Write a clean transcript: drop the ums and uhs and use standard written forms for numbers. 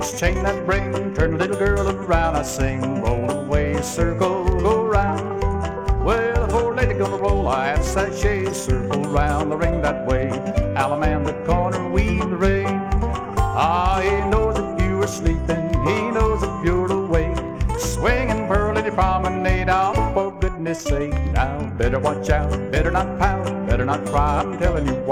each chain that ring, turn the little girl around. I sing, roll away, circle, go round. Well, the four lady gonna roll, I have sashay, circle round the ring that way. Alaman the corner, weave the ring. Ah, he knows if you are sleeping, he knows if you're awake. Swinging pearly promenade out, for goodness sake. Now, better watch out, better not pout, better not cry, I'm telling you why.